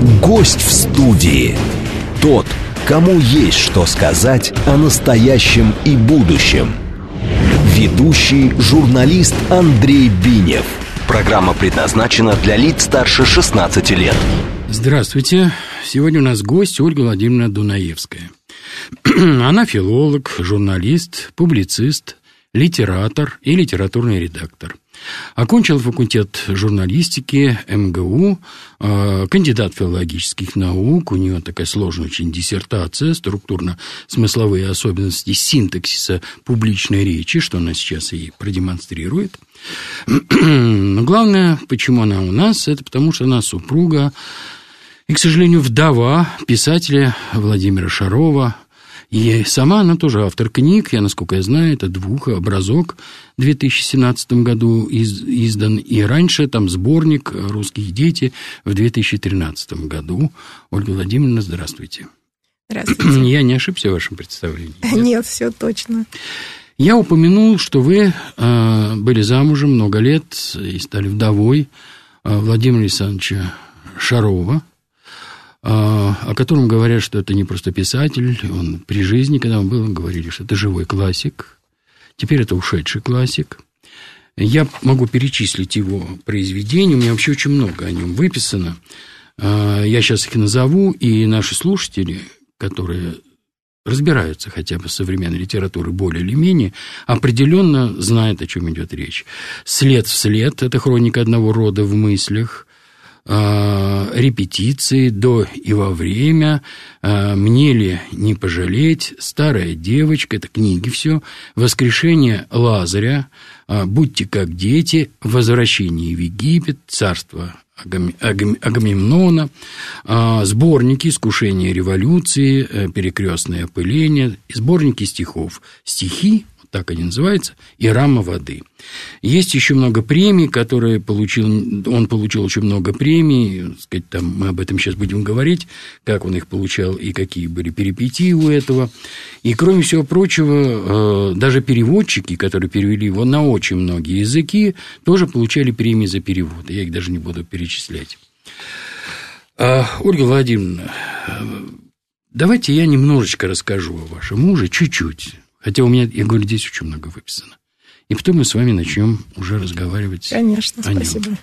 Гость в студии. Тот, кому есть что сказать о настоящем и будущем. Ведущий журналист Андрей Бинев. Программа предназначена для лиц старше 16 лет. Здравствуйте. Сегодня у нас гость Ольга Владимировна Дунаевская. Она филолог, журналист, публицист, литератор и литературный редактор. Окончила факультет журналистики МГУ, кандидат филологических наук. У нее такая сложная очень диссертация, структурно-смысловые особенности синтаксиса публичной речи, что она сейчас и продемонстрирует. Но главное, почему она у нас, это потому, что она супруга и, к сожалению, вдова писателя Владимира Шарова. И сама она тоже автор книг, насколько я знаю, это «Двухобразок» в 2017 году издан, и раньше там сборник «Русские дети» в 2013 году. Ольга Владимировна, здравствуйте. Здравствуйте. Я не ошибся в вашем представлении? Нет, все точно. Я упомянул, что вы были замужем много лет и стали вдовой Владимира Александровича Шарова, о котором говорят, что это не просто писатель. Он при жизни, когда он был, говорили, что это живой классик. Теперь это ушедший классик. Я могу перечислить его произведения. У меня вообще очень много о нем выписано. Я сейчас их назову, и наши слушатели, которые разбираются хотя бы в современной литературе более или менее, определенно знают, о чем идет речь. «След в след» – это хроника одного рода в мыслях. «Репетиции», «До и во время», «Мне ли не пожалеть», «Старая девочка», это книги все, «Воскрешение Лазаря», «Будьте как дети», «Возвращение в Египет», «Царство Агамемнона», сборники «Искушение революции», «Перекрестное опыление», сборники стихов «Стихи», так они называются, и «Рама воды». Есть еще много премий, которые он получил очень много премий, сказать, там, мы об этом сейчас будем говорить, как он их получал и какие были перипетии у этого. И, кроме всего прочего, даже переводчики, которые перевели его на очень многие языки, тоже получали премии за перевод. Я их даже не буду перечислять. Ольга Владимировна, давайте я немножечко расскажу о вашем муже, чуть-чуть. Хотя у меня, я говорю, здесь очень много выписано. И потом мы с вами начнем уже разговаривать. Конечно, о нем. Спасибо.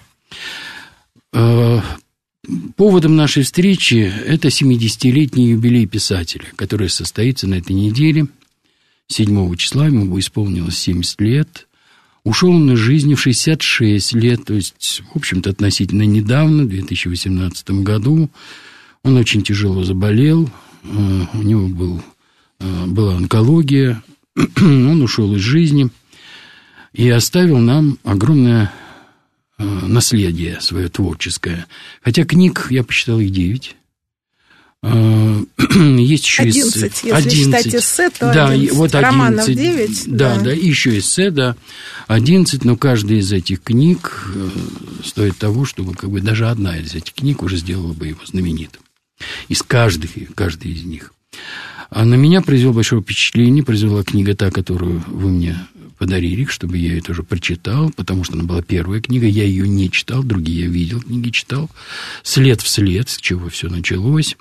Поводом нашей встречи это 70-летний юбилей писателя, который состоится на этой неделе. 7 числа ему исполнилось 70 лет. Ушел он из жизни в 66 лет, то есть, в общем-то, относительно недавно, в 2018 году. Он очень тяжело заболел, у него была онкология, он ушел из жизни и оставил нам огромное наследие свое творческое. Хотя книг, я посчитал их 9. Есть еще 11, если считать эссе, то да, 11. Вот 11. Романов 9. Да, еще эссе, да, 11, но каждая из этих книг стоит того, чтобы как бы даже одна из этих книг уже сделала бы его знаменитым. Из каждой из них. А на меня произвела большое впечатление, произвела книга та, которую вы мне подарили, чтобы я ее тоже прочитал, потому что она была первая книга, я ее не читал, другие я видел, книги читал. «След в след», с чего все началось.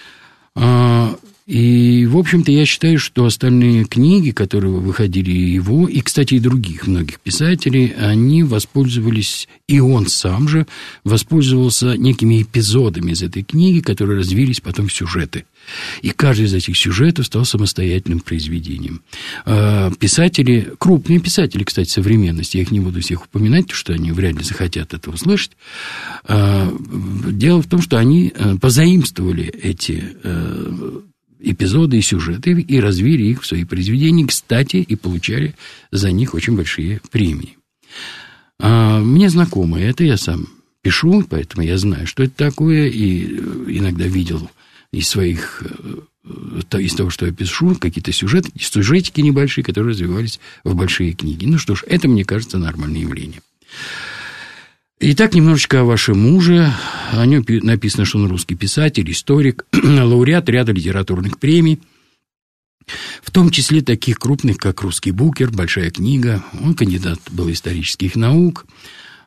И, в общем-то, я считаю, что остальные книги, которые выходили его, и, кстати, и других многих писателей, они воспользовались, и он сам же воспользовался некими эпизодами из этой книги, которые развились потом в сюжеты. И каждый из этих сюжетов стал самостоятельным произведением. Писатели, крупные писатели, кстати, современности, я их не буду всех упоминать, потому что они вряд ли захотят это услышать. Дело в том, что они позаимствовали эти эпизоды и сюжеты и развили их в свои произведения, кстати, и получали за них очень большие премии. Мне знакомо это, я сам пишу, поэтому я знаю, что это такое, и иногда видел из того, что я пишу, какие-то сюжетики небольшие, которые развивались в большие книги. Ну что ж, это, мне кажется, нормальное явление. Итак, немножечко о вашем муже. О нем написано, что он русский писатель, историк, лауреат ряда литературных премий, в том числе таких крупных, как «Русский букер», «Большая книга». Он кандидат был исторических наук.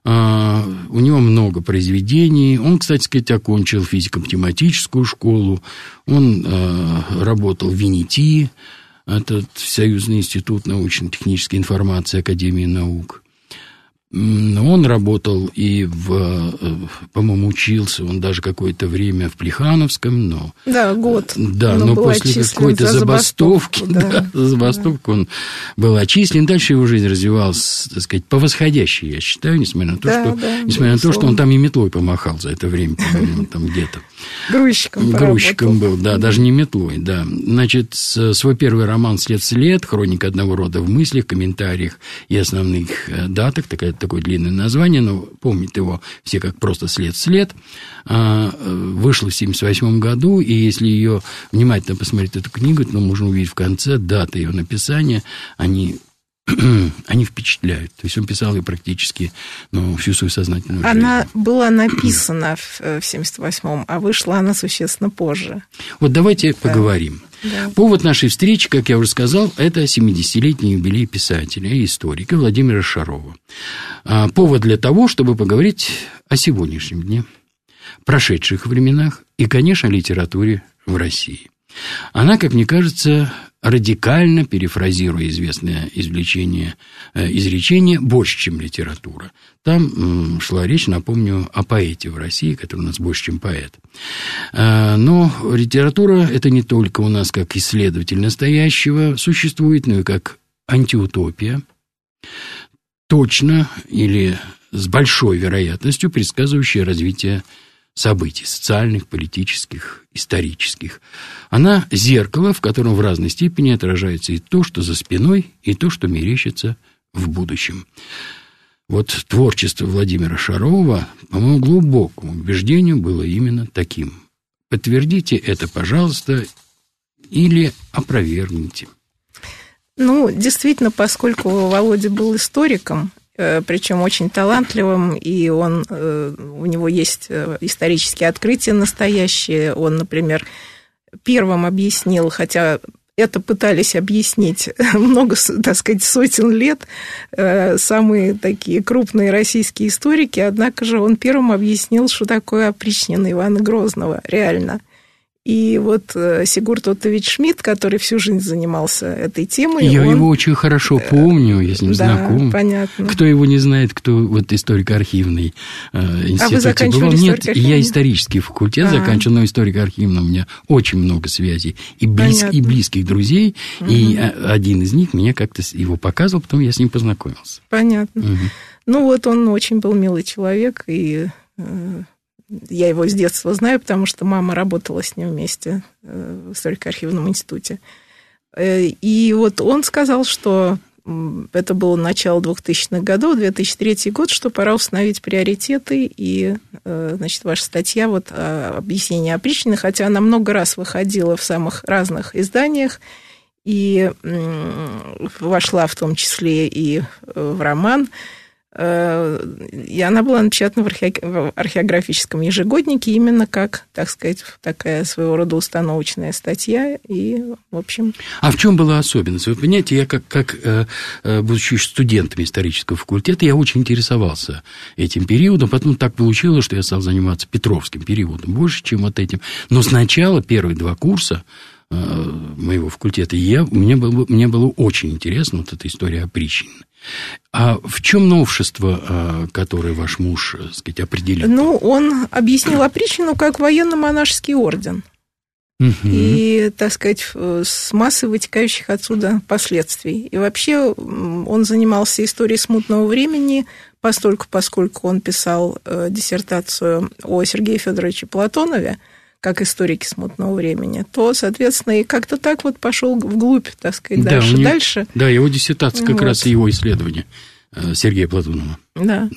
У него много произведений. Он, кстати сказать, окончил физико-математическую школу. Он работал в ВИНИТИ, это Союзный институт научно-технической информации Академии наук. Он работал и, по-моему, учился, он даже какое-то время в Плехановском, но... Да, год. Да, но после какой-то забастовки, забастовку он был отчислен. Дальше его жизнь развивалась, так сказать, по восходящей, я считаю, несмотря на то, что он там и метлой помахал за это время, по-моему, там где-то. Грузчиком был, да, даже не метлой, да. Значит, свой первый роман «След в след», хроника одного рода в мыслях, комментариях и основных датах, такое длинное название, но помнят его все как просто «След в след», вышла в 1978 году, и если ее внимательно посмотреть, эту книгу, то можно увидеть в конце даты ее написания, они впечатляют. То есть он писал ее практически всю свою сознательную жизнь. Она была написана в 1978-м, а вышла она существенно позже. Вот давайте поговорим. Да. Повод нашей встречи, как я уже сказал, это 70-летний юбилей писателя и историка Владимира Шарова. Повод для того, чтобы поговорить о сегодняшнем дне, прошедших временах и, конечно, литературе в России. Она, как мне кажется, радикально, перефразируя известное изречение, больше, чем литература. Там шла речь, напомню, о поэте в России, который у нас больше, чем поэт. Но литература – это не только у нас как исследователь настоящего существует, но и как антиутопия, точно или с большой вероятностью предсказывающая развитие событий социальных, политических, исторических. Она зеркало, в котором в разной степени отражается и то, что за спиной, и то, что мерещится в будущем. Вот творчество Владимира Шарова, по моему глубокому убеждению, было именно таким. Подтвердите это, пожалуйста, или опровергните. Действительно, поскольку Володя был историком, причем очень талантливым, и у него есть исторические открытия настоящие. Он, например, первым объяснил, хотя это пытались объяснить много, так сказать, сотен лет, самые такие крупные российские историки, однако же он первым объяснил, что такое опричнина Ивана Грозного, реально. И вот Сигурд Оттович Шмидт, который всю жизнь занимался этой темой... Я его очень хорошо помню, я с ним знаком. Понятно. Кто его не знает, кто вот историко-архивный институт. А вы заканчивали Нет, я исторический факультет заканчивал, но историко-архивный у меня очень много связей. И близких друзей. Угу. И один из них мне как-то его показывал, потом я с ним познакомился. Понятно. Угу. Он очень был милый человек, и... Я его с детства знаю, потому что мама работала с ним вместе в историко-архивном институте. И вот он сказал, что это было начало 2000-х годов, 2003 год, что пора установить приоритеты. И, значит, ваша статья вот о объяснении опричнины, хотя она много раз выходила в самых разных изданиях, и вошла в том числе и в роман, и она была напечатана в археографическом ежегоднике именно как, так сказать, такая своего рода установочная статья. И, в общем... А в чем была особенность? Вы понимаете, я как будучи студентом исторического факультета, я очень интересовался этим периодом. Потом так получилось, что я стал заниматься Петровским периодом больше, чем вот этим. Но сначала первые 2 курса моего факультета мне было очень интересно вот эта история опричнины. А в чем новшество, которое ваш муж, так сказать, определил? Он объяснил опричнину как военно-монашеский орден. Угу. И, так сказать, с массой вытекающих отсюда последствий. И вообще он занимался историей смутного времени, поскольку он писал диссертацию о Сергее Федоровиче Платонове, как историки смутного времени, то, соответственно, и как-то так вот пошел вглубь, так сказать, дальше. Да, его диссертация как раз и его исследование Сергея Платонова. Да.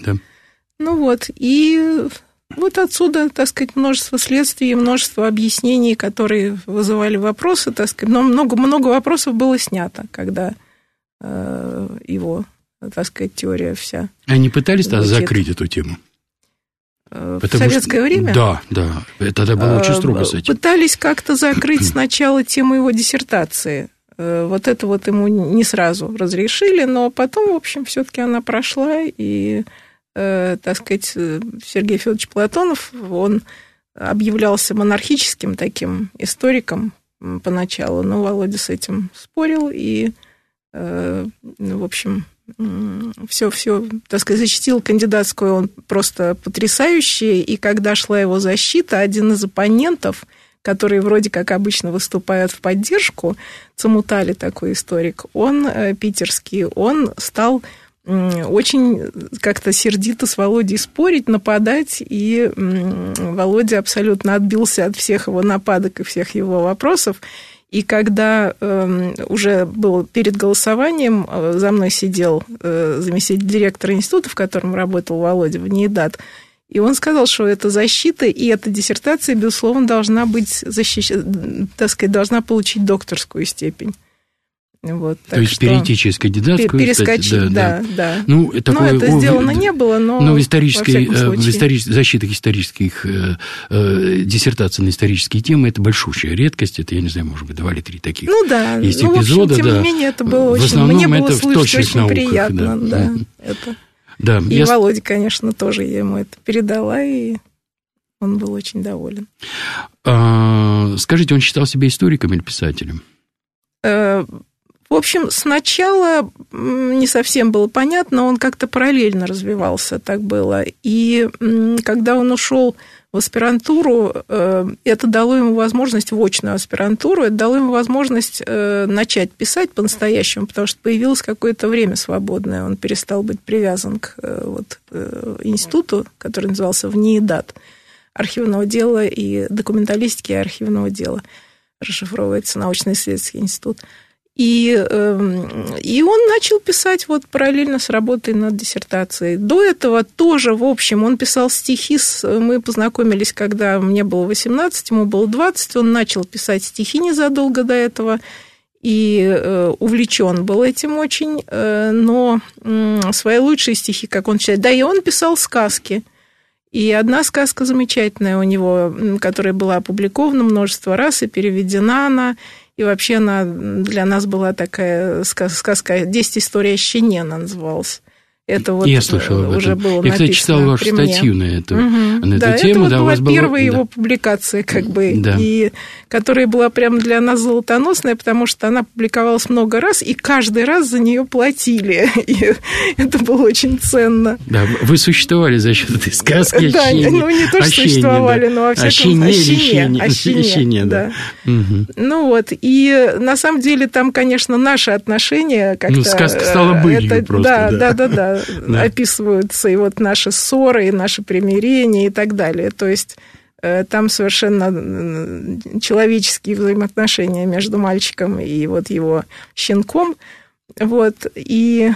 И вот отсюда, так сказать, множество следствий, множество объяснений, которые вызывали вопросы, так сказать, но много вопросов было снято, когда его, так сказать, теория вся... Они пытались закрыть эту тему? В советское время? Да, тогда было очень строго с этим. Пытались как-то закрыть сначала тему его диссертации. Вот это вот ему не сразу разрешили, но потом, в общем, все-таки она прошла, и так сказать, Сергей Федорович Платонов, он объявлялся монархическим таким историком поначалу, но Володя с этим спорил и, в общем, все, так сказать, защитил кандидатскую он просто потрясающе, и когда шла его защита, один из оппонентов, которые вроде как обычно выступают в поддержку, Цамутали такой историк, он питерский, он стал очень как-то сердито с Володей спорить, нападать, и Володя абсолютно отбился от всех его нападок и всех его вопросов. И когда уже был перед голосованием, за мной сидел заместитель директора института, в котором работал Володя, в НИИДАТ, и он сказал, что эта защита и эта диссертация, безусловно, должна быть так сказать, должна получить докторскую степень. Вот, то есть перейти кандидатскую, перескочить, кстати, да. Ну, это сделано не было, но в защитах исторических диссертаций на исторические темы это большущая редкость. Это, я не знаю, может быть, 2 или 3 таких есть эпизода. В общем, тем не менее, это было в основном мне было это слышать очень науках, приятно. Да, это. Да, и Володя, конечно, тоже я ему это передала, и он был очень доволен. Скажите, он считал себя историком или писателем? В общем, сначала не совсем было понятно, он как-то параллельно развивался, так было. И когда он ушел в аспирантуру, это дало ему возможность, в очную аспирантуру, это дало ему возможность начать писать по-настоящему, потому что появилось какое-то время свободное, он перестал быть привязан к институту, который назывался ВНИИДАТ, архивного дела и документалистики архивного дела, расшифровывается научно-исследовательский институт. И он начал писать параллельно с работой над диссертацией. До этого тоже, в общем, он писал стихи. Мы познакомились, когда мне было 18, ему было 20. Он начал писать стихи незадолго до этого и увлечен был этим очень. Но свои лучшие стихи, как он считает, да, и он писал сказки. И одна сказка замечательная у него, которая была опубликована множество раз и переведена она. И вообще она для нас была такая сказка «10 историй о щене» она называлась. Это я слышал об уже этом. было Я, кстати, читал вашу статью на эту тему. Это была первая его публикация, и которая была прямо для нас золотоносная, потому что она публиковалась много раз, и каждый раз за нее платили. И это было очень ценно. Да, вы существовали за счет этой сказки. Да, не то, что существовали, но во всяком случае. Щене, да. Ну вот, и на самом деле там, конечно, наши отношения как-то... сказка стала былью просто. Да. Описываются и наши ссоры, и наши примирения и так далее. То есть там совершенно человеческие взаимоотношения между мальчиком и его щенком. И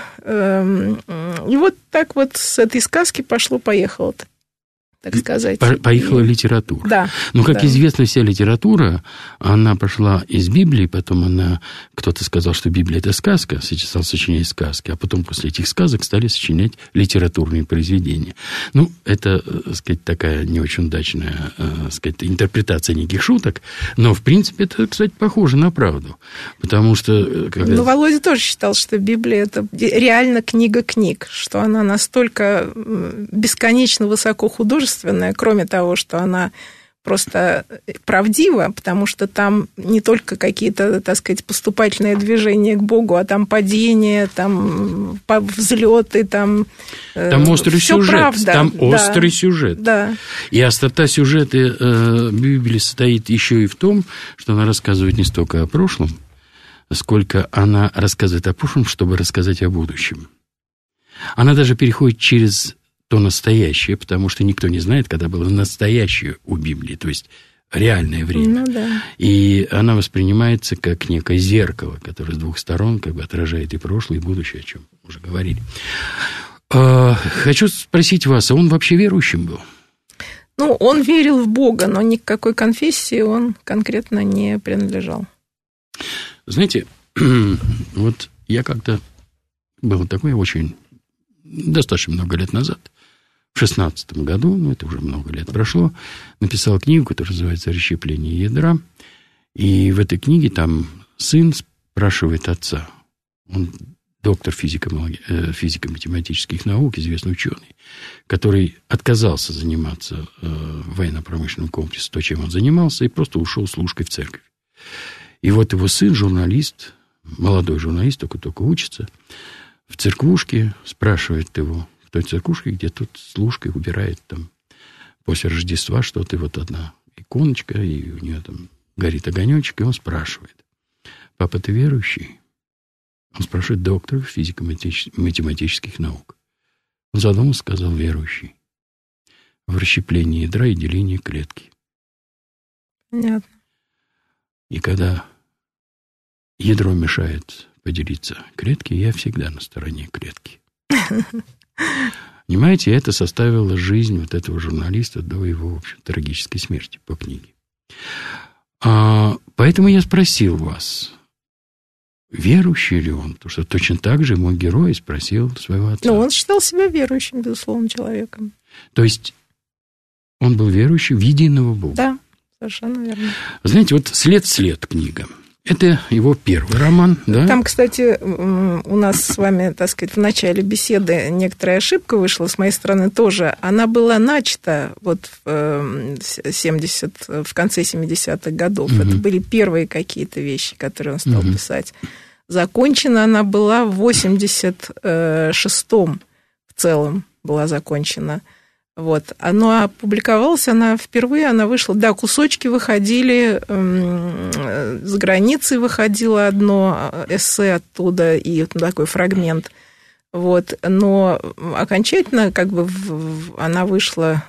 так с этой сказки пошло-поехало, так сказать. Поехала литература. Да. Но, как известно, вся литература, она пошла из Библии, потом кто-то сказал, что Библия – это сказка, стал сочинять сказки, а потом после этих сказок стали сочинять литературные произведения. Это, так сказать, такая не очень удачная, так сказать, интерпретация неких шуток, но, в принципе, это, кстати, похоже на правду, потому что... Володя тоже считал, что Библия – это реально книга книг, что она настолько бесконечно высоко художественная, кроме того, что она просто правдива, потому что там не только какие-то, так сказать, поступательные движения к Богу, а там падения, там взлеты, там острый сюжет. Правда. Там острый сюжет. Да. И острота сюжета Библии состоит еще и в том, что она рассказывает не столько о прошлом, сколько она рассказывает о прошлом, чтобы рассказать о будущем. Она даже переходит через то настоящее, потому что никто не знает, когда было настоящее у Библии, то есть реальное время. И она воспринимается как некое зеркало, которое с двух сторон отражает и прошлое, и будущее, о чем уже говорили. Хочу спросить вас, а он вообще верующим был? Он верил в Бога, но ни к какой конфессии он конкретно не принадлежал. Знаете, я как-то был такой достаточно много лет назад, в 16 году, это уже много лет прошло, написал книгу, которая называется «Расщепление ядра». И в этой книге там сын спрашивает отца. Он доктор физико-математических наук, известный ученый, который отказался заниматься в военно-промышленном комплексе, то, чем он занимался, и просто ушел служкой в церковь. И вот его сын, журналист, молодой журналист, только учится, в церквушке спрашивает его, в той церквушке, где тот служкой убирает там после Рождества что-то, и вот одна иконочка, и у нее там горит огонечек, и он спрашивает: папа, ты верующий? Он спрашивает доктора физико-математических наук. Он задумался, сказал: верующий. В расщеплении ядра и делении клетки. Понятно. И когда ядро мешает поделиться клетке, я всегда на стороне клетки. Понимаете, это составило жизнь вот этого журналиста до его, в общем, трагической смерти по книге. Поэтому я спросил вас, верующий ли он? Потому что точно так же мой герой спросил своего отца. Ну, он считал себя верующим, безусловно, человеком. То есть он был верующий в единого Бога. Да, совершенно верно. Знаете, вот «След в след» книга. Это его первый роман, да? Там, кстати, у нас с вами, так сказать, в начале беседы некоторая ошибка вышла с моей стороны тоже. Она была начата вот в конце 70-х годов. Угу. Это были первые какие-то вещи, которые он стал писать. Закончена она была в 86-м в целом была закончена. Вот. Она опубликовалась, впервые вышла, да, кусочки выходили, с границы выходило одно эссе оттуда и такой фрагмент. Вот. Но окончательно она вышла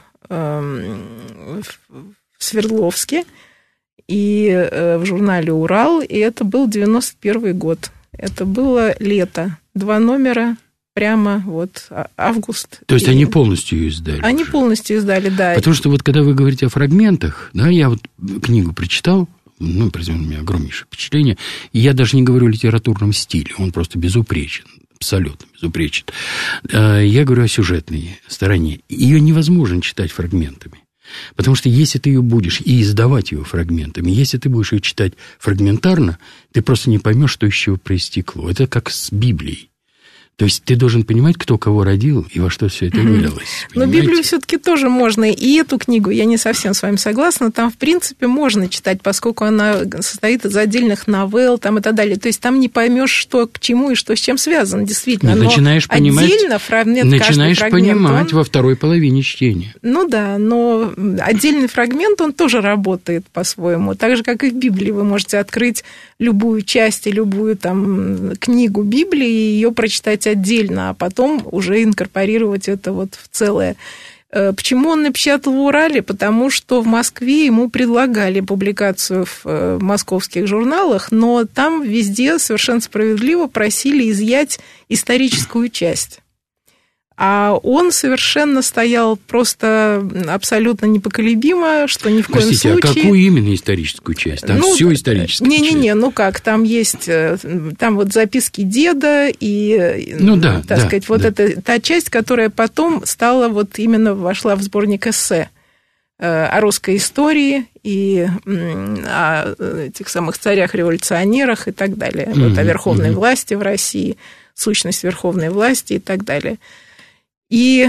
в Свердловске и в журнале «Урал», и это был 91-й год. Это было лето. 2 номера. Прямо вот август. То есть они полностью ее издали? Они уже полностью издали, да. Потому что вот когда вы говорите о фрагментах, да, я вот книгу прочитал, произвел на меня огромнейшее впечатление, и я даже не говорю о литературном стиле, он просто безупречен, абсолютно безупречен. Я говорю о сюжетной стороне. Ее невозможно читать фрагментами. Потому что если ты ее будешь и издавать ее фрагментами, если ты будешь ее читать фрагментарно, ты просто не поймешь, что из чего проистекло. Это как с Библией. То есть ты должен понимать, кто кого родил и во что все это вылилось. Но Библию все-таки тоже можно, и эту книгу, я не совсем с вами согласна, там, в принципе, можно читать, поскольку она состоит из отдельных новелл там, и так далее. То есть там не поймешь, что к чему и что с чем связано, действительно. Но начинаешь понимать, отдельно фрагмент, начинаешь понимать во второй половине чтения. Ну да, но отдельный фрагмент, он тоже работает по-своему. Так же, как и в Библии, вы можете открыть любую часть и любую там книгу Библии и ее прочитать отдельно, а потом уже инкорпорировать это вот в целое. Почему он напечатал в «Урале»? Потому что в Москве ему предлагали публикацию в московских журналах, но там везде совершенно справедливо просили изъять историческую часть. А он совершенно стоял просто абсолютно непоколебимо, что ни в коем случае... Простите, а какую именно историческую часть? Там все историческая часть. Не-не-не, там есть... Там вот записки деда и, сказать, вот это та часть, которая потом стала, вот именно вошла в сборник эссе о русской истории и о этих самых царях-революционерах и так далее. Вот о верховной власти в России, сущность верховной власти и так далее. И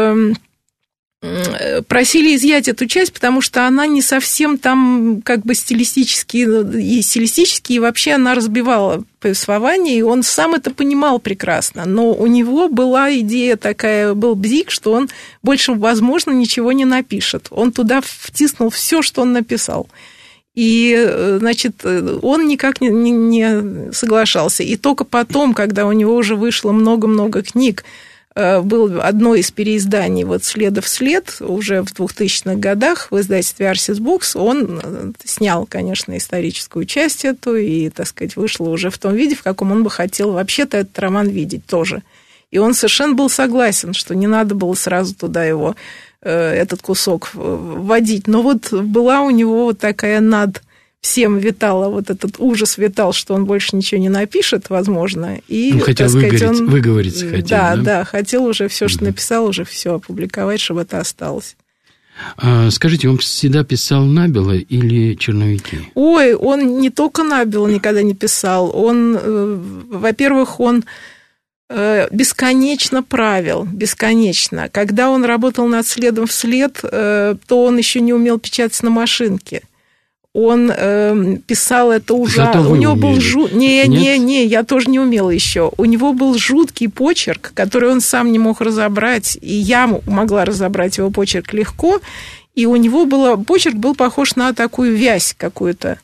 просили изъять эту часть, потому что она не совсем там стилистически, и вообще она разбивала повествование, и он сам это понимал прекрасно. Но у него была идея такая, был бзик, что он больше, возможно, ничего не напишет. Он туда втиснул все, что он написал. И, значит, он никак не соглашался. И только потом, когда у него уже вышло много-много книг, было одно из переизданий вот «Следа в след» уже в 2000-х годах в издательстве «Арсис Букс». Он снял, конечно, историческую часть эту и, так сказать, вышло уже в том виде, в каком он бы хотел вообще-то этот роман видеть тоже. И он совершенно был согласен, что не надо было сразу туда его, этот кусок вводить. Но вот была у него вот такая всем витала, вот этот ужас витал, что он больше ничего не напишет, возможно. И, он хотел выговориться. Да, хотел уже все, что написал, уже все опубликовать, чтобы это осталось. Скажите, он всегда писал набело или черновики? Ой, он не только набело никогда не писал. Он, во-первых, он бесконечно правил, бесконечно. Когда он работал над «Следом вслед», то он еще не умел печатать на машинке. Он писал это ужасно. У него был Не, я тоже не умела еще. У него был жуткий почерк, который он сам не мог разобрать, и я могла разобрать его почерк легко, и у него почерк был похож на такую вязь какую-то.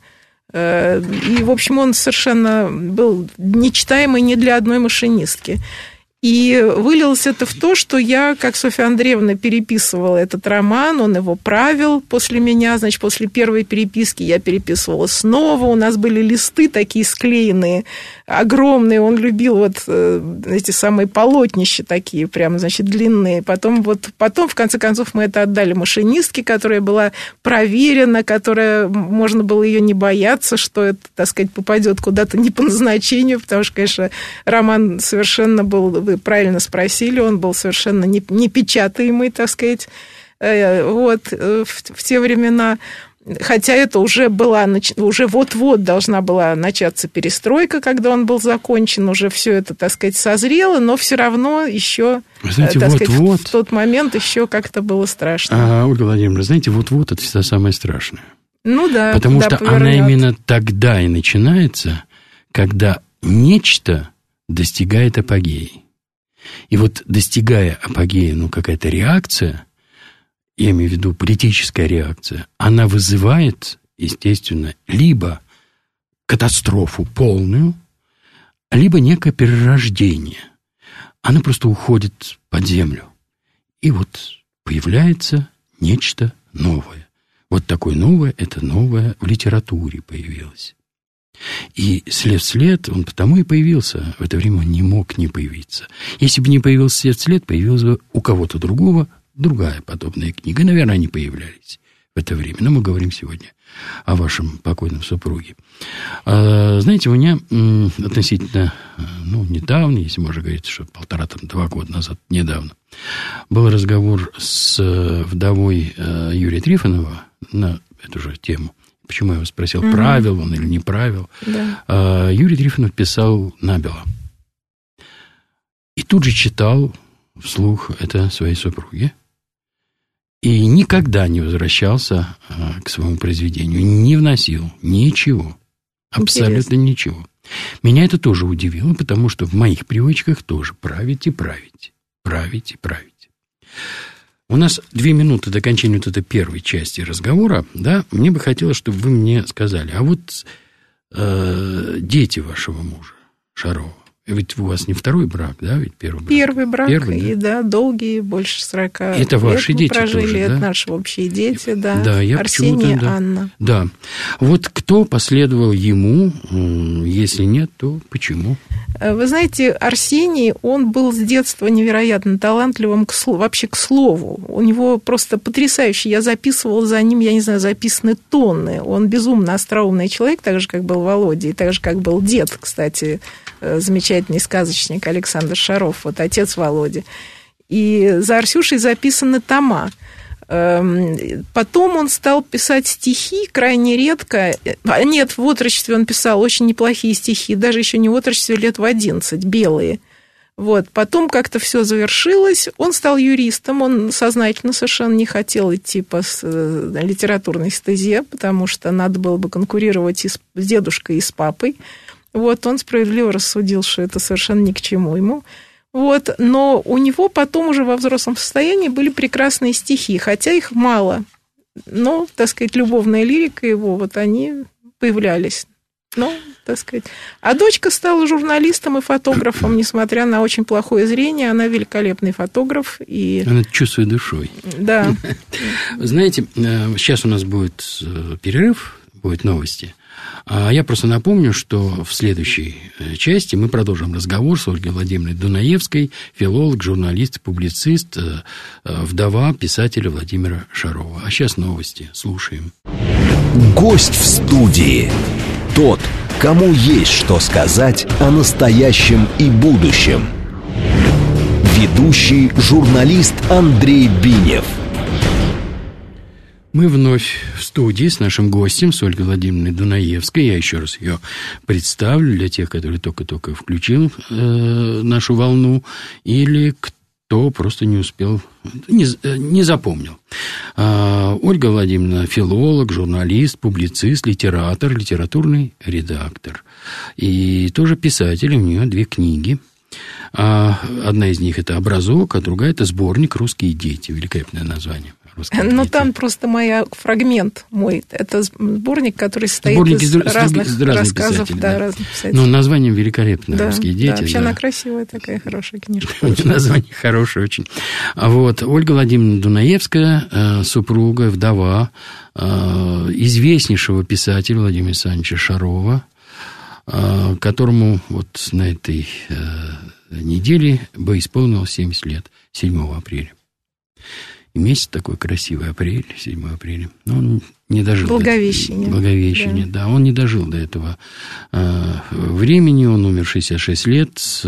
И, в общем, он совершенно был нечитаемый ни для одной машинистки. И вылилось это в то, что я, как Софья Андреевна, переписывала этот роман, он его правил после меня, значит, после первой переписки я переписывала снова, у нас были листы такие склеенные, огромные, он любил вот эти самые полотнища такие, прям, значит, длинные. Потом, в конце концов, мы это отдали машинистке, которая была проверена, которая, можно было ее не бояться, что это, так сказать, попадет куда-то не по назначению, потому что, конечно, роман совершенно был, вы правильно спросили, он был совершенно непечатаемый, так сказать, вот, в те времена. Хотя это уже вот-вот должна была начаться перестройка, когда он был закончен, уже все это, так сказать, созрело, но все равно еще, знаете, так сказать, в тот момент еще как-то было страшно. Ольга Владимировна, знаете, вот-вот это всегда самое страшное. Ну да. Потому что повернет. Она именно тогда и начинается, когда нечто достигает апогея. И вот достигая апогея, какая-то реакция, я имею в виду политическая реакция, она вызывает, естественно, либо катастрофу полную, либо некое перерождение. Она просто уходит под землю. И вот появляется нечто новое. Вот такое новое, это новое в литературе появилось. И «След вслед», он потому и появился. В это время он не мог не появиться. Если бы не появился «След вслед», появилась бы у кого-то другого другая подобная книга. Наверное, они появлялись в это время. Но мы говорим сегодня о вашем покойном супруге. Знаете, у меня относительно, недавно, если можно говорить, что 1,5-2 года назад, недавно, был разговор с вдовой Юрия Трифонова на эту же тему. Почему я его спросил, правил он или не правил. Да. Юрий Трифонов писал набело. И тут же читал вслух это своей супруге. И никогда не возвращался к своему произведению. Не вносил ничего. Абсолютно ничего. Меня это тоже удивило, потому что в моих привычках тоже править и править. Править и править. У нас 2 минуты до окончания вот этой первой части разговора, да, мне бы хотелось, чтобы вы мне сказали, а вот дети вашего мужа, Шарова, ведь у вас не второй брак, да, ведь первый брак? Первый брак, и долгие, больше 40 лет. Это ваши дети прожили, тоже, да? Это наши общие дети, да. Да, я Арсений и Анна. Да. Вот кто последовал ему, если нет, то почему? Вы знаете, Арсений, он был с детства невероятно талантливым вообще к слову. У него просто потрясающе. Я записывала за ним, я не знаю, записаны тонны. Он безумно остроумный человек, так же, как был Володя, и так же, как был дед, кстати, замечательный сказочник Александр Шаров, вот отец Володи. И за Арсюшей записаны тома. Потом он стал писать стихи крайне редко. Нет, в отрочестве он писал очень неплохие стихи, даже еще не в отрочестве, лет в 11, белые. Вот. Потом как-то все завершилось, он стал юристом, он сознательно совершенно не хотел идти по литературной стезе, потому что надо было бы конкурировать и с дедушкой, и с папой. Вот. Он справедливо рассудил, что это совершенно ни к чему ему. Вот, но у него потом уже во взрослом состоянии были прекрасные стихи, хотя их мало. Но, так сказать, любовная лирика его, вот они появлялись. Ну, так сказать. А дочка стала журналистом и фотографом, несмотря на очень плохое зрение. Она великолепный фотограф. И... Она чувствует душой. Да. Знаете, сейчас у нас будет перерыв, будут новости. Я просто напомню, что в следующей части мы продолжим разговор с Ольгой Владимировной Дунаевской, филолог, журналист, публицист, вдова писателя Владимира Шарова. А сейчас новости. Слушаем. Гость в студии. Тот, кому есть что сказать о настоящем и будущем. Ведущий журналист Андрей Бинев. Мы вновь в студии с нашим гостем, с Ольгой Владимировной Дунаевской. Я еще раз ее представлю для тех, которые только-только включил нашу волну, или кто просто не успел, не запомнил. Ольга Владимировна – филолог, журналист, публицист, литератор, литературный редактор. И тоже писатель, у нее 2 книги. Одна из них – это «Образок», а другая – это сборник «Русские дети». Великолепное название. Но там просто фрагмент мой. Это сборник, который состоит из разных рассказов. Разных писателей. Но названием великолепное, да, «Русские дети». Да, вообще она красивая такая, хорошая книжка. Название хорошее очень. Ольга Владимировна Дунаевская, супруга, вдова известнейшего писателя Владимира Александровича Шарова, которому вот на этой неделе бы исполнилось 70 лет, 7 апреля. И месяц такой красивый, апрель, 7 апреля. Но он не дожил. Благовещение, да. Он не дожил до этого времени. Он умер в 66 лет,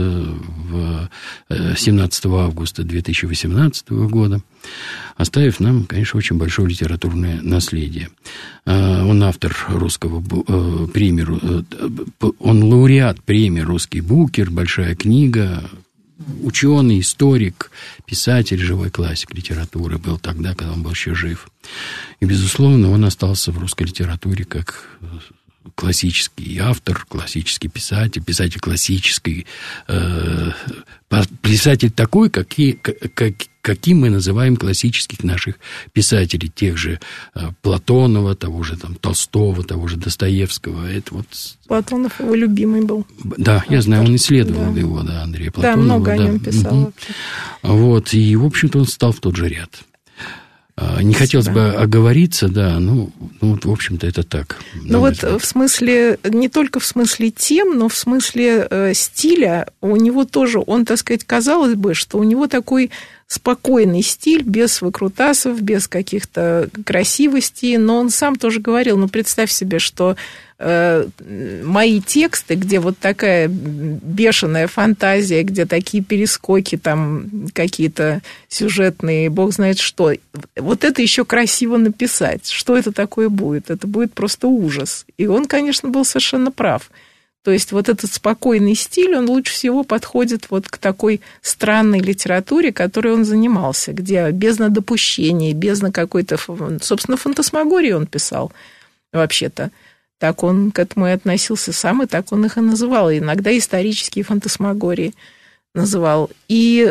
17 августа 2018 года, оставив нам, конечно, очень большое литературное наследие. Он автор русского премии, он лауреат премии «Русский Букер», большая книга, ученый, историк, писатель, живой классик литературы был тогда, когда он был еще жив. И, безусловно, он остался в русской литературе как классический автор, классический писатель, писатель классический, писатель такой, каким мы называем классических наших писателей, тех же Платонова, того же Толстого, того же Достоевского. Это вот... Платонов его любимый был. Да, я знаю, он исследовал его, Андрей Платонов. Да, много о нем писал. Вот, и, в общем-то, он стал в тот же ряд. Не хотелось бы оговориться, да, в общем-то, это так. В смысле, не только в смысле тем, но в смысле стиля у него тоже, он, так сказать, казалось бы, что у него такой спокойный стиль, без выкрутасов, без каких-то красивостей, но он сам тоже говорил, представь себе, что мои тексты, где вот такая бешеная фантазия, где такие перескоки там какие-то сюжетные, бог знает что, вот это еще красиво написать. Что это такое будет? Это будет просто ужас. И он, конечно, был совершенно прав. То есть вот этот спокойный стиль, он лучше всего подходит вот к такой странной литературе, которой он занимался, где бездна допущений, бездна какой-то... Собственно, фантасмагории он писал вообще-то. Так он к этому и относился сам, и так он их и называл. И иногда исторические фантасмагории называл. И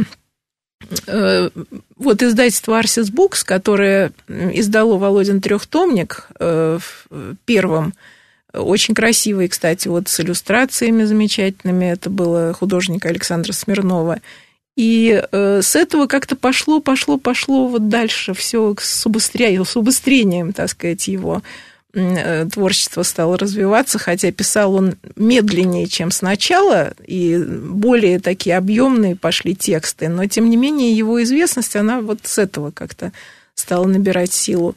вот издательство Арсис Букс, которое издало Володин трехтомник первым, очень красивый, кстати, вот с иллюстрациями замечательными, это было художника Александра Смирнова. И с этого как-то пошло вот дальше все с убыстрением, так сказать, его творчество стало развиваться, хотя писал он медленнее, чем сначала, и более такие объемные пошли тексты, но, тем не менее, его известность, она вот с этого как-то стала набирать силу.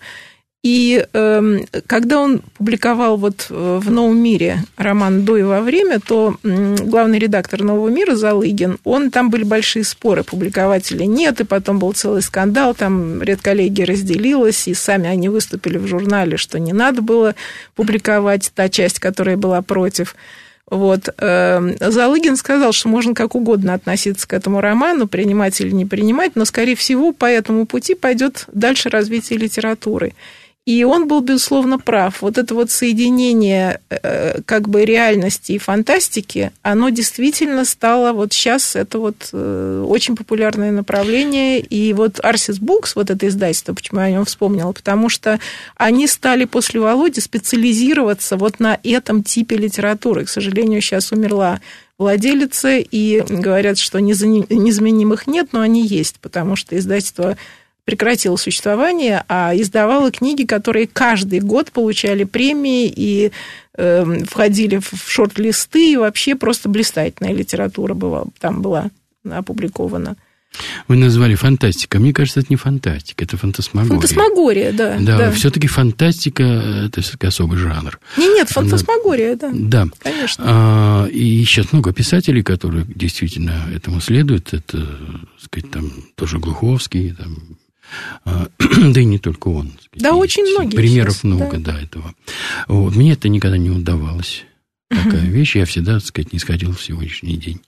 И когда он публиковал вот в «Новом мире» роман «До и во время», то главный редактор «Нового мира» Залыгин, там были большие споры, публиковать или нет, и потом был целый скандал, там редколлегия разделилась, и сами они выступили в журнале, что не надо было публиковать та часть, которая была против. Вот. Залыгин сказал, что можно как угодно относиться к этому роману, принимать или не принимать, но, скорее всего, по этому пути пойдет дальше развитие литературы. И он был, безусловно, прав. Вот это вот соединение как бы реальности и фантастики, оно действительно стало вот сейчас, это вот очень популярное направление. И вот Арсис Букс, вот это издательство, почему я о нем вспомнила, потому что они стали после Володи специализироваться вот на этом типе литературы. К сожалению, сейчас умерла владелица, и говорят, что незаменимых нет, но они есть, потому что издательство прекратила существование, а издавала книги, которые каждый год получали премии и входили в шорт-листы, и вообще просто блистательная литература там была опубликована. Вы назвали фантастика. Мне кажется, это не фантастика, это фантасмагория. Фантасмагория, да. Да. Все-таки фантастика – это все-таки особый жанр. Нет, фантасмагория, да. Да. Конечно. И сейчас много писателей, которые действительно этому следуют. Это, так сказать, там тоже Глуховский, там, Да и не только он. Да, очень многие. Примеров сейчас, много, да, этого. Вот. Мне это никогда не удавалось. Такая вещь, я всегда, так сказать, не сходил в сегодняшний день.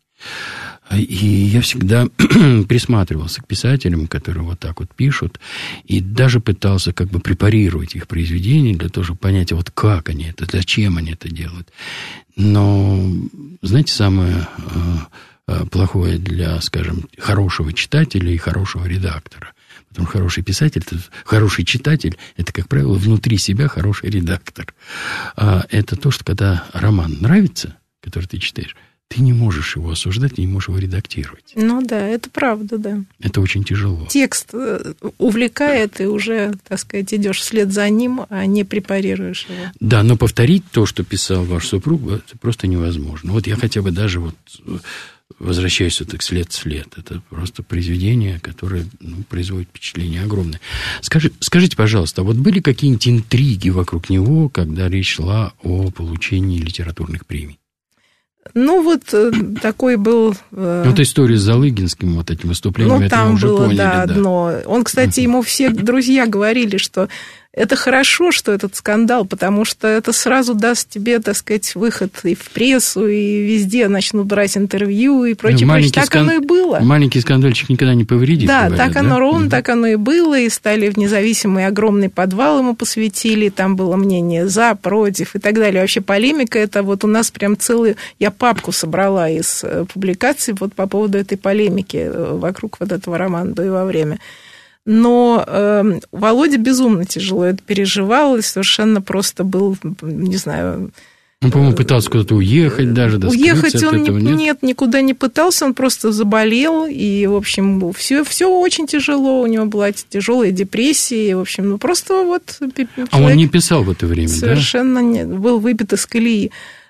И я всегда присматривался к писателям, которые вот так вот пишут, и даже пытался как бы препарировать их произведения для того, чтобы понять, вот как они это, зачем они это делают. Но, знаете, самое плохое для, скажем, хорошего читателя и хорошего редактора, потому что хороший писатель, хороший читатель, это, как правило, внутри себя хороший редактор. Это то, что когда роман нравится, который ты читаешь, ты не можешь его осуждать, не можешь его редактировать. Ну да, это правда, да. Это очень тяжело. Текст увлекает, и уже, так сказать, идешь вслед за ним, а не препарируешь его. Да, но повторить то, что писал ваш супруг, это просто невозможно. Вот я хотя бы даже вот возвращаюсь вот так след в след. Это просто произведение, которое производит впечатление огромное. Скажите, пожалуйста, а вот были какие-нибудь интриги вокруг него, когда речь шла о получении литературных премий? Ну, вот такой был... Вот история с Залыгинским, вот этим выступлением, ну, это там мы уже было, поняли. да, одно. Он, кстати, ему все друзья говорили, что это хорошо, что этот скандал, потому что это сразу даст тебе, так сказать, выход и в прессу, и везде начнут брать интервью и прочее, прочее. Так оно и было. Маленький скандальчик никогда не повредит. Да, говорят, так оно ровно, так оно и было, и стали в независимый огромный подвал ему посвятили, там было мнение за, против и так далее. Вообще полемика, это вот у нас прям целую... Я папку собрала из публикаций вот по поводу этой полемики вокруг вот этого романа «До и во время». Но Володя безумно тяжело это переживал, и совершенно просто был, не знаю... Он, по-моему, пытался куда-то уехать даже, да, уехать он от этого, нет, никуда не пытался, он просто заболел, и, в общем, все очень тяжело, у него была тяжелая депрессия, и, в общем, ну, просто вот... А он не писал в это время, совершенно да? Нет, был выбит из колеи.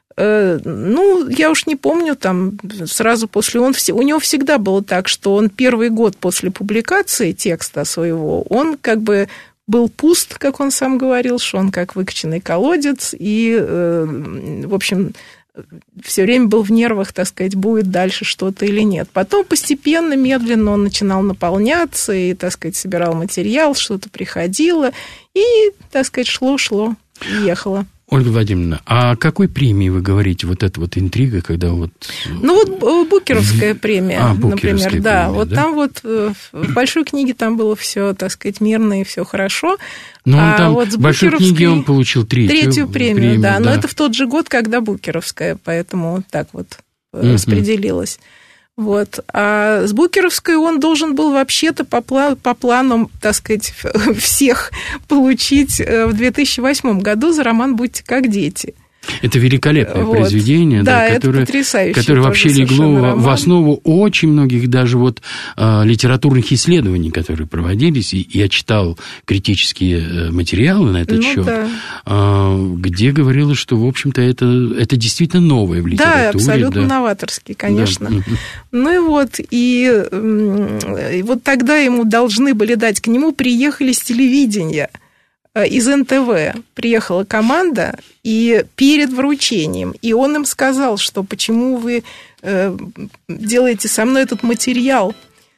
Ну, я уж не помню, там сразу после... У него всегда было так, что он первый год после публикации текста своего, он как бы был пуст, как он сам говорил, что он как выкачанный колодец, и, в общем, все время был в нервах, так сказать, будет дальше что-то или нет. Потом постепенно, медленно он начинал наполняться и, так сказать, собирал материал, что-то приходило, и, так сказать, шло, ехало. Ольга Владимировна, а о какой премии вы говорите, вот эта вот интрига, когда вот... Ну, вот Букеровская премия, Букеровская например, да. Премия, вот да? там вот в большой книге там было все, так сказать, мирно и все хорошо. Но он там вот в большой книге он получил третью премию, да. Но это в тот же год, когда Букеровская, поэтому так вот распределилось. Вот. А с Букеровской он должен был вообще-то по планам, так сказать, всех получить в 2008 году за роман «Будьте как дети». Это великолепное произведение, да, которое вообще легло в основу очень многих даже вот литературных исследований, которые проводились. И я читал критические материалы на этот счет, где говорилось, что, в общем-то, это действительно новое в литературе. Да, абсолютно новаторский, конечно. Да. Ну и вот, и вот тогда ему должны были дать, к нему приехали с телевидения. Из НТВ приехала команда, и перед вручением, и он им сказал, что почему вы делаете со мной этот материал,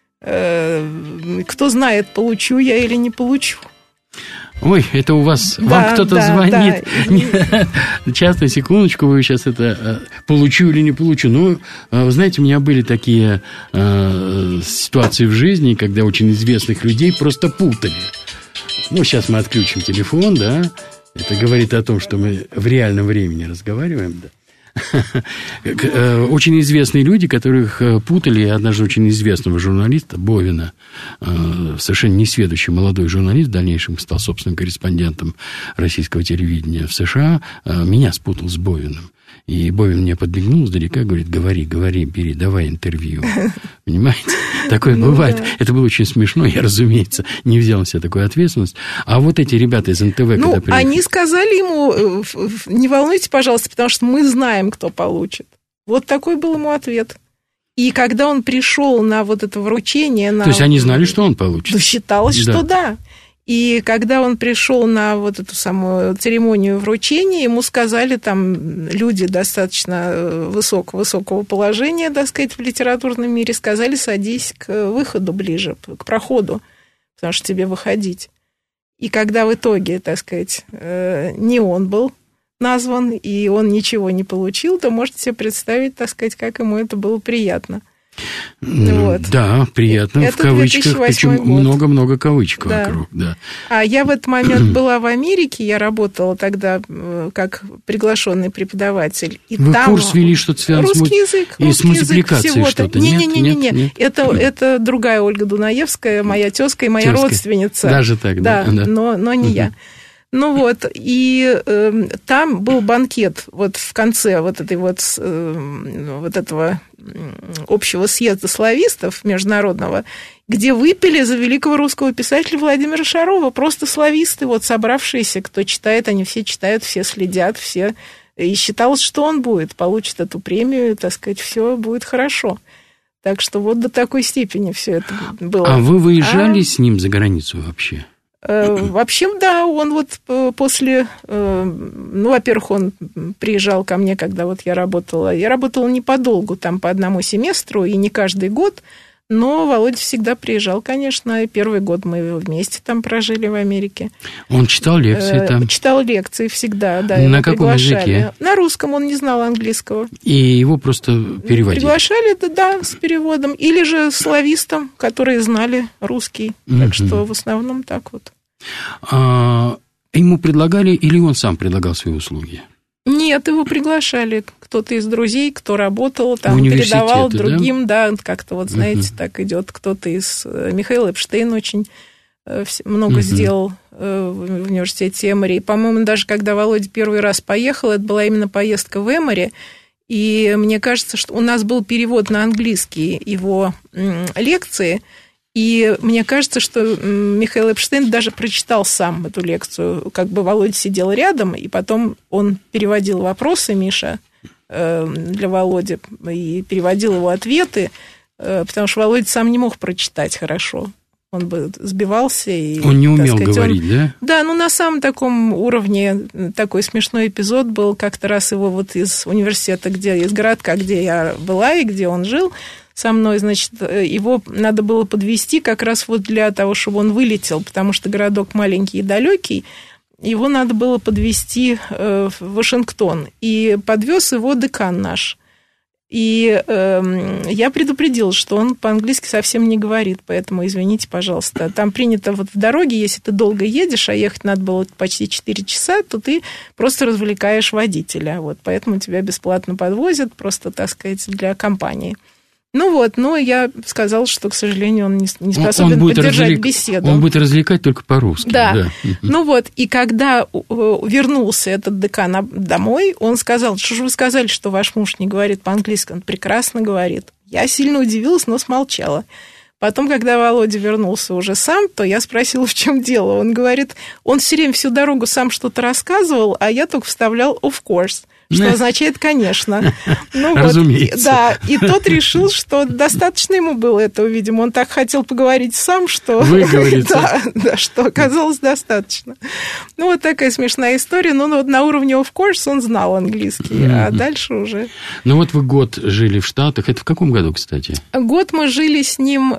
кто знает, получу я или не получу. Ой, это у вас, вам кто-то звонит. Да. Сейчас, на секундочку, вы сейчас это получу или не получу. Ну, вы знаете, у меня были такие ситуации в жизни, когда очень известных людей просто путали. Ну, сейчас мы отключим телефон, да. Это говорит о том, что мы в реальном времени разговариваем, да. Очень известные люди, которых путали, однажды очень известного журналиста Бовина, совершенно несведущий молодой журналист, в дальнейшем стал собственным корреспондентом российского телевидения в США, меня спутал с Бовиным. И Бовин мне подмигнул издалека, говорит, говори, бери, давай интервью. Понимаете? Такое бывает. Да. Это было очень смешно. Я, разумеется, не взял на себя такую ответственность. А вот эти ребята из НТВ, когда приехали... они сказали ему, не волнуйтесь, пожалуйста, потому что мы знаем, кто получит. Вот такой был ему ответ. И когда он пришел на вот это вручение... То есть они знали, что он получит? Ну, считалось, что да. И когда он пришел на вот эту самую церемонию вручения, ему сказали там люди достаточно высокого положения, так сказать, в литературном мире, сказали, садись к выходу ближе, к проходу. потому что тебе выходить. И когда в итоге, так сказать, не он был назван, и он ничего не получил, то можете себе представить, так сказать, как ему это было приятно. Вот. Да, приятно, это в кавычках, причем много-много кавычек вокруг. Да. А я в этот момент была в Америке, я работала тогда как приглашенный преподаватель. И вы там курс вели, что-то связано русский язык, и с мультипликацией что-то? Не. Это другая Ольга Дунаевская, моя тезка и моя родственница. Даже так, да? Да, но не я. Ну вот, и там был банкет вот в конце вот этого общего съезда славистов международного, где выпили за великого русского писателя Владимира Шарова. Просто слависты, вот собравшиеся, кто читает, они все читают, все следят, все. И считалось, что он получит эту премию, так сказать, все будет хорошо. Так что вот до такой степени все это было. А вы выезжали с ним за границу вообще? Вообще, да, он вот после, во-первых, он приезжал ко мне, когда вот я работала не подолгу, там по одному семестру и не каждый год, но Володя всегда приезжал, конечно, и первый год мы вместе там прожили в Америке. Он читал лекции там? Читал лекции всегда, да. На каком языке? На русском, он не знал английского. И его просто переводили? Приглашали, да, с переводом. Или же славистам, которые знали русский. Так что в основном так вот. Ему предлагали или он сам предлагал свои услуги? Нет, его приглашали. Кто-то из друзей, кто работал, там передавал другим, да, как-то вот, знаете, так идет. Кто-то из... Михаил Эпштейн очень много сделал в университете Эмори. И, по-моему, даже когда Володя первый раз поехал, это была именно поездка в Эмори, и мне кажется, что у нас был перевод на английский его лекции, и мне кажется, что Михаил Эпштейн даже прочитал сам эту лекцию. Как бы Володя сидел рядом, и потом он переводил вопросы, Миша, для Володи, и переводил его ответы, потому что Володя сам не мог прочитать хорошо. Он бы сбивался. И, он не умел говорить, да? Да, на самом таком уровне такой смешной эпизод был. Как-то раз его вот из университета, из городка, где я была и где он жил, со мной, значит, его надо было подвезти как раз вот для того, чтобы он вылетел, потому что городок маленький и далекий, его надо было подвезти в Вашингтон. И подвез его декан наш. И я предупредила, что он по-английски совсем не говорит, поэтому извините, пожалуйста. Там принято вот в дороге, если ты долго едешь, а ехать надо было почти 4 часа, то ты просто развлекаешь водителя. Вот, поэтому тебя бесплатно подвозят, просто, так сказать, для компании. Но я сказала, что, к сожалению, он не способен поддержать беседу. Он будет развлекать только по-русски. Да. И когда вернулся этот декан домой, он сказал: что же вы сказали, что ваш муж не говорит по-английски? Он прекрасно говорит. Я сильно удивилась, но смолчала. Потом, когда Володя вернулся уже сам, то я спросила, в чем дело. Он говорит, он все время всю дорогу сам что-то рассказывал, а я только вставлял «of course». Что означает «конечно». Разумеется. Вот, да, и тот решил, что достаточно ему было этого, видимо. Он так хотел поговорить сам, что... Выговориться. Да, что оказалось достаточно. Вот такая смешная история. Но на уровне «of course» он знал английский, а дальше уже... Вот вы год жили в Штатах. Это в каком году, кстати? Год мы жили с ним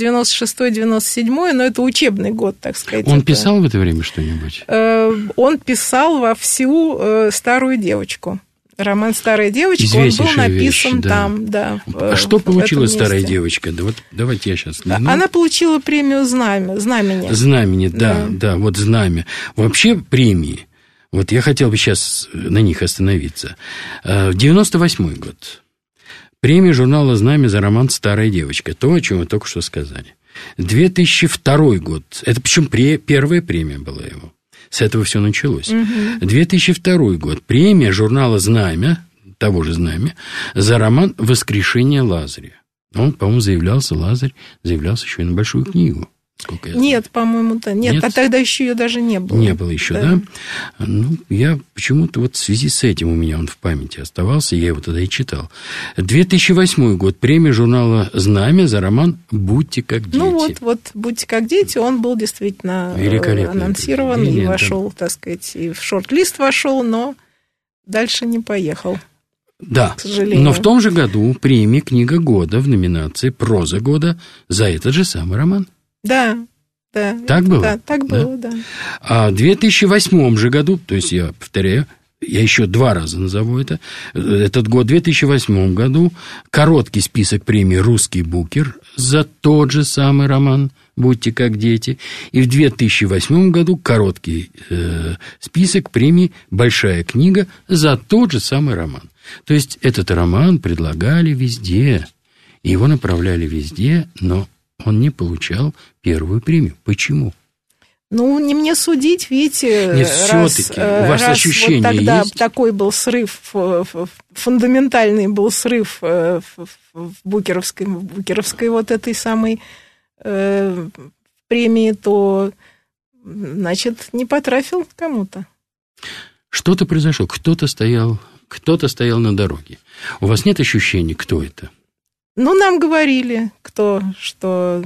96-97, но это учебный год, так сказать. Он писал в это время что-нибудь? Он писал вовсю «Старую девочку». Роман «Старая девочка», он был написан там, да. А что получила «Старая девочка»? Да, вот давайте я сейчас... Она получила премию «Знамение». «Знамение», да, вот «Знамя». Вообще премии, вот я хотел бы сейчас на них остановиться. 98-й год. Премия журнала «Знамя» за роман «Старая девочка». То, о чем вы только что сказали. 2002 год. Это причем первая премия была его. С этого все началось. 2002 год. Премия журнала «Знамя», того же «Знамя», за роман «Воскрешение Лазаря». Он, по-моему, Лазарь заявлялся еще и на большую книгу. Нет, по-моему-то. Нет, а тогда еще ее даже не было. Не было еще, да? Я почему-то вот в связи с этим у меня он в памяти оставался, я его тогда и читал. 2008 год. Премия журнала «Знамя» за роман «Будьте как дети». Вот «Будьте как дети», он был действительно анонсирован и вошел, так сказать, и в шорт-лист вошел, но дальше не поехал. Да, но в том же году премия «Книга года» в номинации «Проза года» за этот же самый роман. Да, Да. Так было? Да, так было, да. А в 2008 же году, то есть я повторяю, я еще 2 раза назову этот год, в 2008 году короткий список премии «Русский букер» за тот же самый роман «Будьте как дети». И в 2008 году короткий список премии «Большая книга» за тот же самый роман. То есть этот роман предлагали везде, его направляли везде, но он не получал первую премию. Почему? Ну, не мне судить, видите, нет, все-таки у вас ощущение вот тогда есть? Такой был срыв, фундаментальный был срыв в букеровской вот этой самой премии, то, значит, не потрафил кому-то. Что-то произошло, кто-то стоял на дороге. У вас нет ощущения, кто это? Ну, нам говорили, что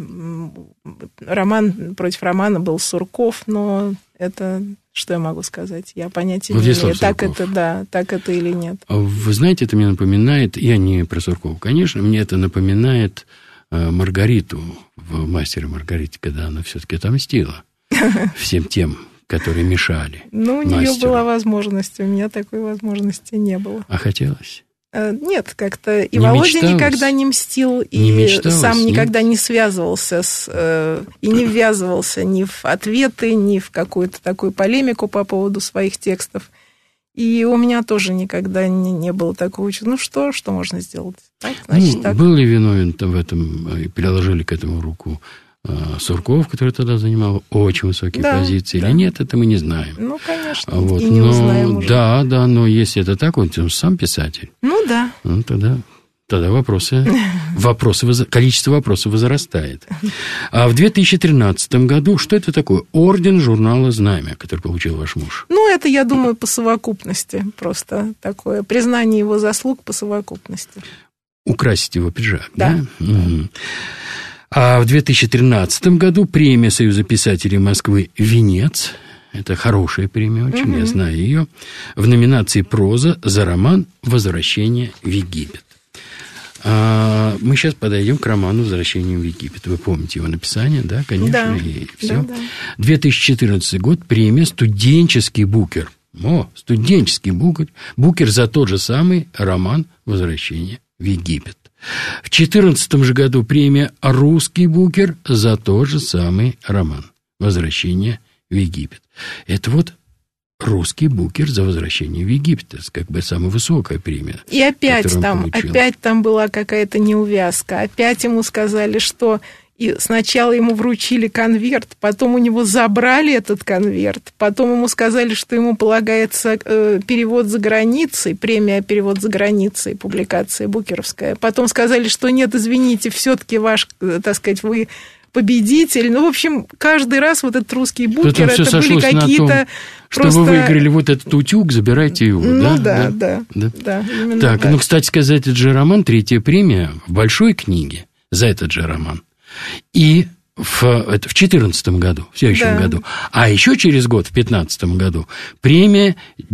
против романа был Сурков, но это, что я могу сказать? Я понятия не имею, так это или нет. Вы знаете, это мне напоминает, я не про Суркова, конечно, мне это напоминает Маргариту в «Мастере и Маргарите», когда она все-таки отомстила всем тем, которые мешали. Ну, у нее была возможность, у меня такой возможности не было. А хотелось? Нет, как-то и не Володя мечталось? Никогда не мстил, и сам никогда не связывался и не ввязывался ни в ответы, ни в какую-то такую полемику по поводу своих текстов. И у меня тоже никогда не было такого чувства. Ну, что можно сделать? Так, значит, так. Был ли виновен в этом, и приложили к этому руку Сурков, который тогда занимал очень высокие позиции, или нет, это мы не знаем. Ну, конечно, и не узнаем уже. Да, но если это так, он сам писатель. Ну, да. Ну, тогда количество вопросов возрастает. А в 2013 году, что это такое? Орден журнала «Знамя», который получил ваш муж. Ну, это, я думаю, по совокупности просто такое. Признание его заслуг по совокупности. Украсить его пиджак, да? Угу. А в 2013 году премия Союза писателей Москвы «Венец». Это хорошая премия очень, я знаю ее. В номинации «Проза» за роман «Возвращение в Египет». Мы сейчас подойдем к роману «Возвращение в Египет». Вы помните его написание, да, конечно? Да. И все. Да. 2014 год, премия «Студенческий букер». Студенческий букер за тот же самый роман «Возвращение в Египет». В 2014 же году премия «Русский букер» за тот же самый роман «Возвращение в Египет». Это вот «Русский букер» за «Возвращение в Египет». Это как бы самая высокая премия. И опять там была какая-то неувязка. Опять ему сказали, что... И сначала ему вручили конверт, потом у него забрали этот конверт, потом ему сказали, что ему полагается перевод за границей, премия «Перевод за границей», публикация букеровская. Потом сказали, что нет, извините, все-таки ваш, так сказать, вы победитель. Ну, в общем, каждый раз вот этот «Русский букер», это были какие-то... Что вы выиграли вот этот утюг, забирайте его. Ну, да, именно так. Ну, кстати сказать, этот же роман, 3-я премия в большой книге за этот же роман. И в 2014 году, в следующем году. А еще через год, в 2015 году, премия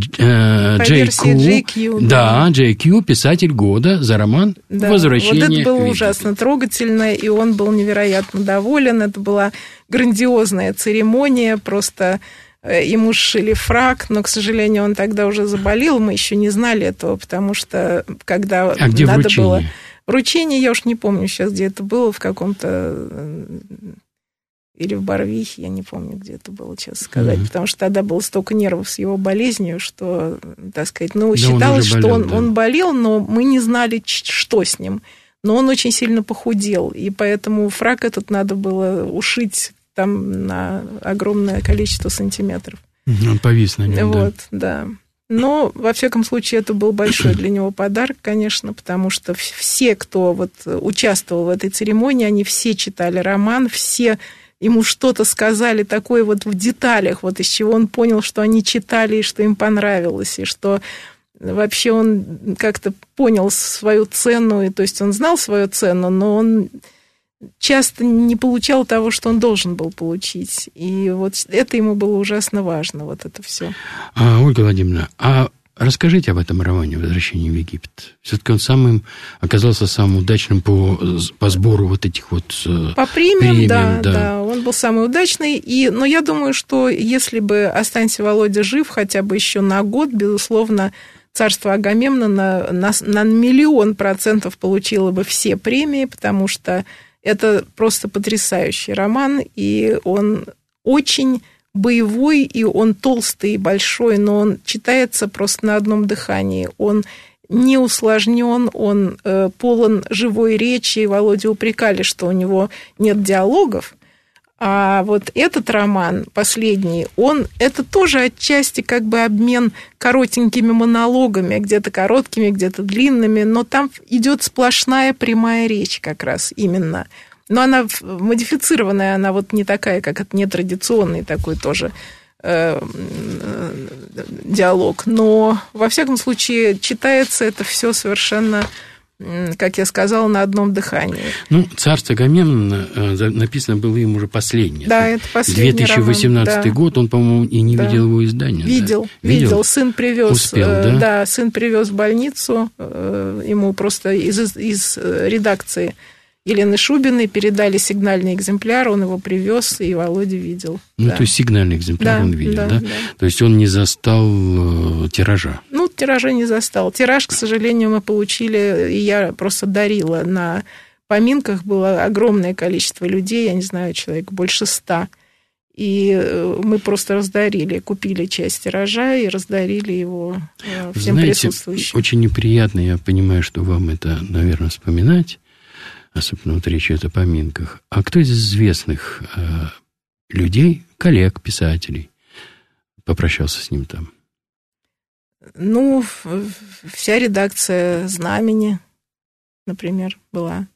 JQ. Да, JQ, писатель года за роман «Возвращение в Египет». Вот это было ужасно трогательно, и он был невероятно доволен. Это была грандиозная церемония, просто... Ему сшили фрак, но, к сожалению, он тогда уже заболел, мы еще не знали этого, потому что когда где надо вручение? было... Вручение, я уж не помню сейчас, где это было, в каком-то... Или в Барвихе, я не помню, где это было, честно сказать, потому что тогда было столько нервов с его болезнью, что, так сказать, считалось, что он болел, но мы не знали, что с ним. Но он очень сильно похудел, и поэтому фрак этот надо было ушить там на огромное количество сантиметров. Он повис на нем, вот, да. Но, во всяком случае, это был большой для него подарок, конечно, потому что все, кто вот участвовал в этой церемонии, они все читали роман, все ему что-то сказали такое вот в деталях, вот из чего он понял, что они читали и что им понравилось, и что вообще он как-то понял свою цену, и, то есть он знал свою цену, но он часто не получал того, что он должен был получить. И вот это ему было ужасно важно, вот это все. Ольга Владимировна, а Расскажите об этом романе «Возвращение в Египет». Все-таки он оказался самым удачным по сбору вот этих вот по премиям, да, он был самый удачный. Но я думаю, что если бы «Останься, Володя, жив» хотя бы еще на год, безусловно, «Царство Агамемнона» на 100% получило бы все премии, потому что это просто потрясающий роман, и он очень боевой, и он толстый и большой, но он читается просто на одном дыхании. Он не усложнен, он полон живой речи. Володю упрекали, что у него нет диалогов. А вот этот роман, последний, это тоже отчасти как бы обмен коротенькими монологами, где-то короткими, где-то длинными, но там идет сплошная прямая речь как раз именно. Но она модифицированная, она вот не такая, как это нетрадиционный такой тоже диалог. Но, во всяком случае, читается это все совершенно, как я сказала, на одном дыхании. «Царство Агамемнона» написано было им уже последнее. Да, это последний 2018 роман, год, он, по-моему, и не видел его издания. Видел. Сын привез. Успел, да? Да, сын привез в больницу, ему просто из редакции Елены Шубиной передали сигнальный экземпляр, он его привез, и Володя видел. То есть сигнальный экземпляр он видел, да? То есть он не застал тиража? Тиража не застал. Тираж, к сожалению, мы получили, и я просто дарила. На поминках было огромное количество людей, я не знаю, человек больше 100. И мы просто раздарили, купили часть тиража и раздарили его всем присутствующим. Очень неприятно, я понимаю, что вам это, наверное, вспоминать, особенно вот речь идет о поминках. А кто из известных людей, коллег, писателей, попрощался с ним там? Вся редакция «Знамени», например, была.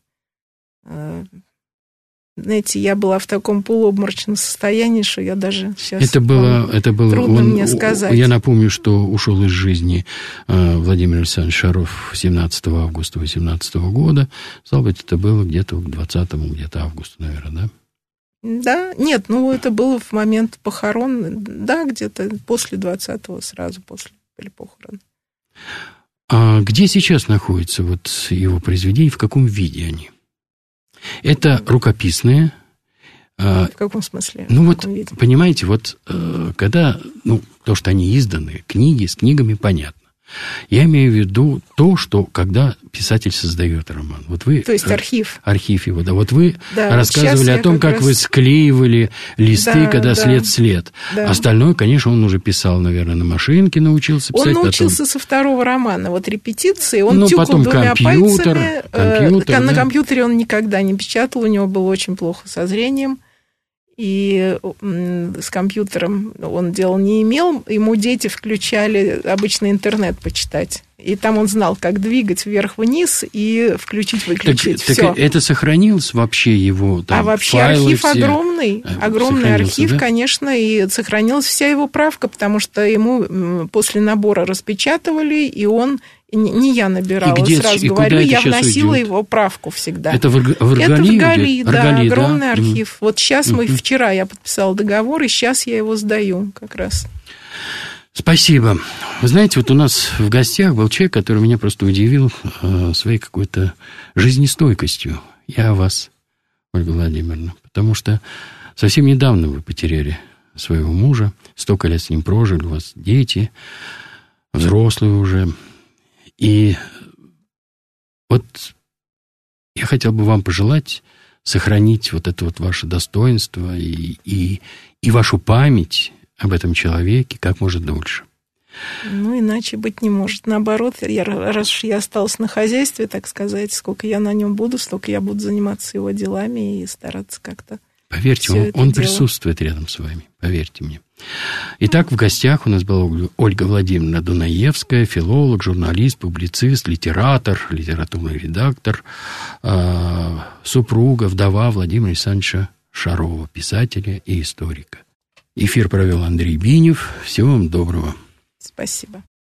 Знаете, я была в таком полуобморочном состоянии, что я даже сейчас... Это было трудно мне сказать. Я напомню, что ушел из жизни Владимир Александрович Шаров 17 августа 2018 года. Стало быть, это было где-то к 20 августа, наверное, да? Да, нет, это было в момент похорон, да, где-то после 20-го, сразу после похорон. А где сейчас находятся вот его произведения, в каком виде они? Это рукописные. В каком смысле? Понимаете, когда, то, что они изданы, книги, с книгами понятно. Я имею в виду то, что когда писатель создает роман. То есть архив. Архив его, да. Вы рассказывали о том, как вы склеивали листы, когда след. Да. Остальное, конечно, он уже писал, наверное, на машинке, научился писать. Он научился со второго романа. Репетиции, он тюкал двумя пальцами. Компьютер, на компьютере он никогда не печатал, у него было очень плохо со зрением. И с компьютером он дела не имел. Ему дети включали обычный интернет почитать. И там он знал, как двигать вверх-вниз и включить-выключить. Так это сохранилось вообще его там, вообще файлы архив огромный. Огромный архив, да? Конечно, и сохранилась вся его правка, потому что ему после набора распечатывали, и он... Не я набирала, сразу говорю, я вносила его правку всегда. Это в Иргали? Да, огромный архив. Сейчас вчера я подписала договор, и сейчас я его сдаю как раз. Спасибо. Вы знаете, у нас в гостях был человек, который меня просто удивил своей какой-то жизнестойкостью. Я о вас, Ольга Владимировна, потому что совсем недавно вы потеряли своего мужа, столько лет с ним прожили, у вас дети, взрослые уже. И я хотел бы вам пожелать сохранить это ваше достоинство и вашу память об этом человеке как можно дольше. Иначе быть не может. Наоборот, раз уж я осталась на хозяйстве, так сказать, сколько я на нем буду, столько я буду заниматься его делами и стараться как-то... Поверьте, он присутствует рядом с вами, поверьте мне. Итак, в гостях у нас была Ольга Владимировна Дунаевская, филолог, журналист, публицист, литератор, литературный редактор, супруга, вдова Владимира Александровича Шарова, писателя и историка. Эфир провел Андрей Бинев. Всего вам доброго. Спасибо.